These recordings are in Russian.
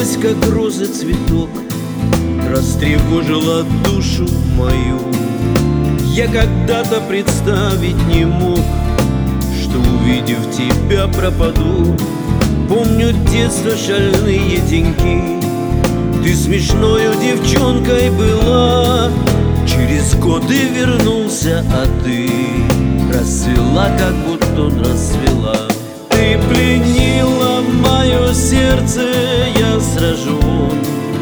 Распустилась, как розы, цветок, растревожила душу мою. Я когда-то представить не мог, что, увидев тебя, пропаду. Помню детство, шальные деньки, ты смешною девчонкой была. Через годы вернулся, а ты расцвела, как бутон расцвела. Ты пленила мое сердце, я сражен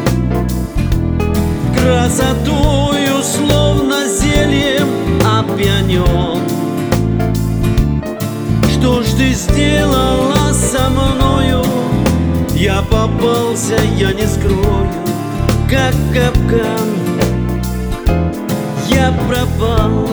красотою, словно зельем опьянен. Что ж ты сделала со мною? Я попался, я не скрою, как капкан я пропал.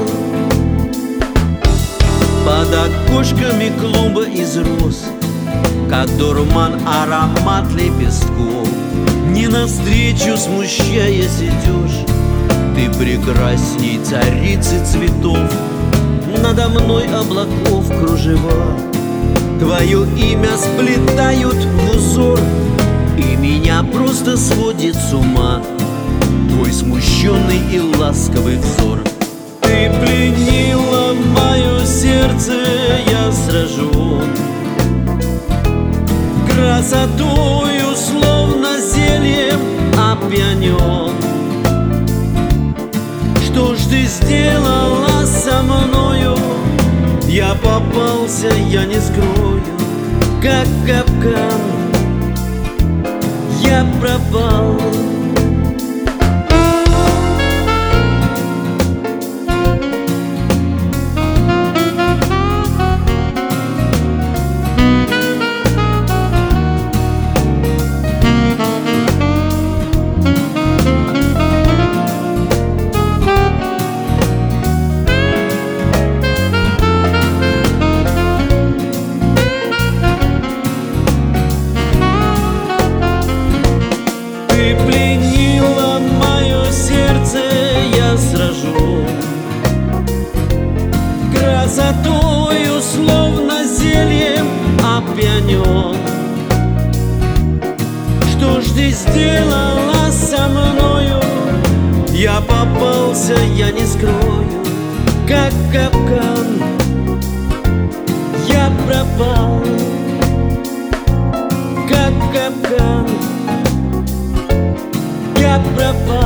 Под окошками клуба из роз, как дурман аромат лепестков. Не навстречу, смущаясь, идешь, ты прекрасней царицы цветов. Надо мной облаков кружева, твое имя сплетают в узор, и меня просто сводит с ума твой смущенный и ласковый взор. Ты пленила мое сердце, я сражен красотою, словно зельем опьянен. Что ж ты сделала со мною? Я попался, я не скрою, как капкан я пропал. Ты пленила мое сердце, я сражен красотою, словно зельем опьянен. Что ж ты сделала со мною? Я попался, я не скрою, как капкан я пропал, как капкан я пропал.